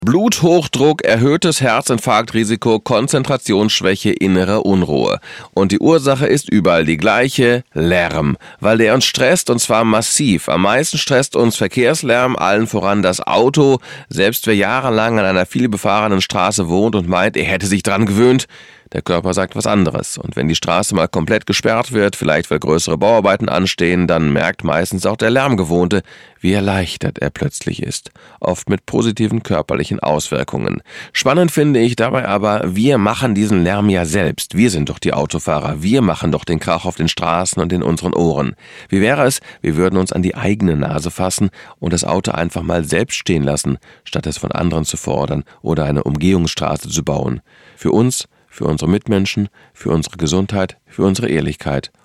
Bluthochdruck, erhöhtes Herzinfarktrisiko, Konzentrationsschwäche, innere Unruhe. Und die Ursache ist überall die gleiche: Lärm. Weil der uns stresst, und zwar massiv. Am meisten stresst uns Verkehrslärm, allen voran das Auto. Selbst wer jahrelang an einer vielbefahrenen Straße wohnt und meint, er hätte sich dran gewöhnt, der Körper sagt was anderes. Und wenn die Straße mal komplett gesperrt wird, vielleicht weil größere Bauarbeiten anstehen, dann merkt meistens auch der Lärmgewohnte, wie erleichtert er plötzlich ist. Oft mit positiven körperlichen Auswirkungen. Spannend finde ich dabei aber, wir machen diesen Lärm ja selbst. Wir sind doch die Autofahrer. Wir machen doch den Krach auf den Straßen und in unseren Ohren. Wie wäre es, wir würden uns an die eigene Nase fassen und das Auto einfach mal selbst stehen lassen, statt es von anderen zu fordern oder eine Umgehungsstraße zu bauen. Für uns, für unsere Mitmenschen, für unsere Gesundheit, für unsere Ehrlichkeit